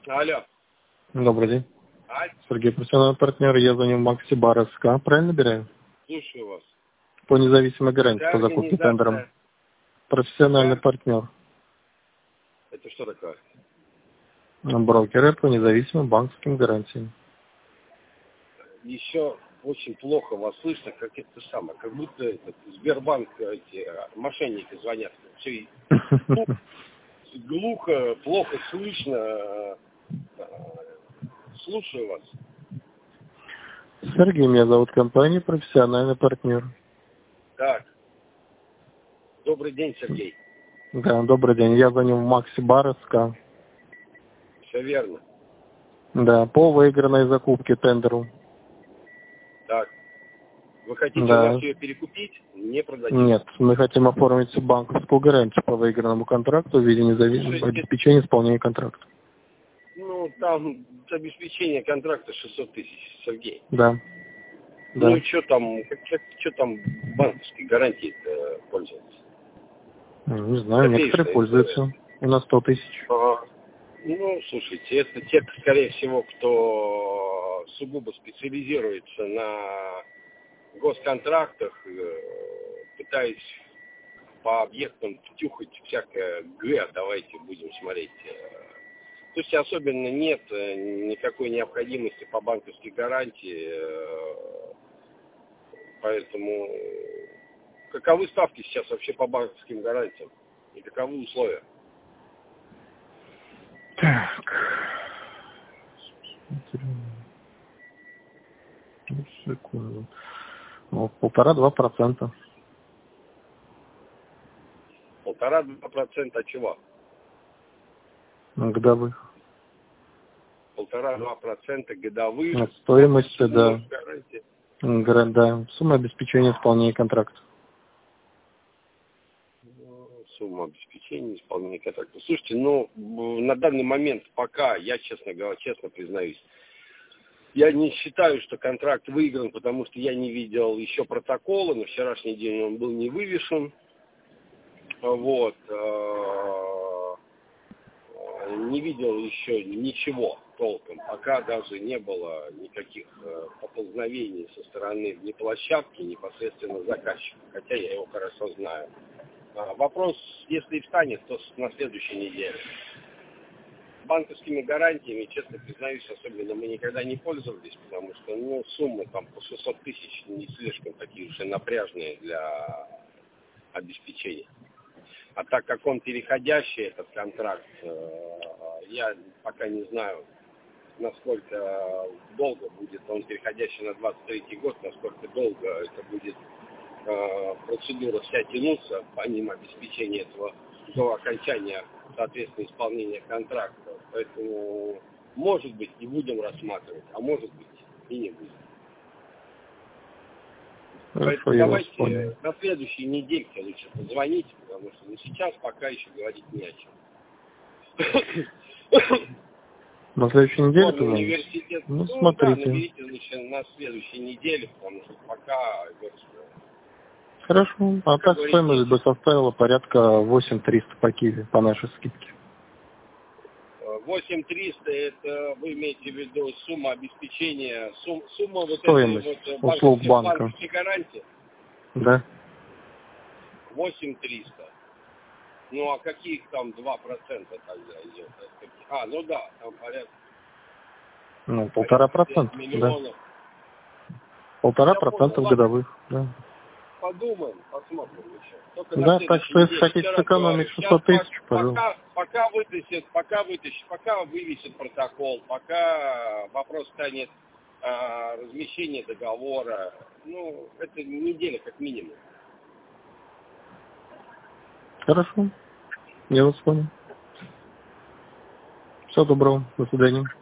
Алло. Добрый день. А? Сергей, профессиональный партнер. Я звоню в Макси Бар СК. Правильно набираю? Слушаю вас. По независимой гарантии Это по закупке тендером. организация. Профессиональный Да? партнер. Это что такое? Брокеры по независимым банковским гарантиям. Еще очень плохо вас слышно, как это самое. Как будто этот Сбербанк, эти мошенники звонят. Все глухо, плохо слышно. Слушаю вас. Сергей, меня зовут, компания профессиональный партнер. Так. Добрый день, Сергей. Да, добрый день. Я звоню в Макси Бар СК. Все верно. Да, по выигранной закупке тендеру. Так. Вы хотите у Да. нас ее перекупить? Не продадите. Нет, мы хотим оформить банковскую гарантию по выигранному контракту в виде независимого обеспечения исполнения контракта. Ну, там обеспечение контракта 600 тысяч, Сергей. Да. Ну, Да. что там банковской гарантией пользоваться? Не знаю, некоторые Копеечная история. пользуются. У нас 100 тысяч. Ага. Ну, слушайте, это те, скорее всего, кто сугубо специализируется на госконтрактах, пытаясь по объектам втюхать всякое давайте будем смотреть. То есть особенно нет никакой необходимости по банковской гарантии, поэтому каковы ставки сейчас вообще по банковским гарантиям и каковы условия? Так. Секунду. 1,5–2%. 1,5–2% от чего? Годовых. 1,5–2% годовых. От стоимости, да. Гарантии. Да. Сумма обеспечения исполнения контракта. Сумма обеспечения исполнения контракта. Слушайте, ну, на данный момент пока, я, честно говоря, честно признаюсь, я не считаю, что контракт выигран, потому что я не видел еще протокола. На вчерашний день он был не вывешен. Вот. Не видел еще ничего толком. Пока даже не было никаких поползновений со стороны ни площадки, непосредственно заказчика. Хотя я его хорошо знаю. Вопрос, если и встанет, то на следующей неделе. Банковскими гарантиями, честно признаюсь, особенно мы никогда не пользовались, потому что суммы там по 600 тысяч не слишком такие уже напряжные для обеспечения. А так как он переходящий, этот контракт, я пока не знаю, насколько долго будет он переходящий на 23 год, насколько долго это будет процедура вся тянуться, помимо обеспечения этого до окончания, соответственно, исполнения контракта. Поэтому, может быть, и будем рассматривать, а может быть, и не будем. Хорошо, Поэтому я вас давайте понял. на следующей недельке лучше позвоните, потому что сейчас пока еще говорить не о чем. На следующей неделе Форму позвоните? университет. Ну, Да, смотрите. наберите лучше на следующей неделе, потому что пока, Хорошо. А так стоимость бы составила порядка 8300 по Киеве, по нашей скидке. 8300 это вы имеете в виду сумма обеспечения, сумма вот Стоимость этой вот услуг банка. банковской гарантии? Да. 8300. Ну а каких там 2% тогда идет? Ну да, там порядка. 1,5%. Миллионов. Да. 1,5% годовых. Да. Подумаем, посмотрим еще. Только Да, так что если хотите сэкономить 600 тысяч, пожалуйста. Пока вывесит протокол, пока вопрос станет размещения договора, это неделя как минимум. Хорошо. Я вас понял. Всего доброго. До свидания.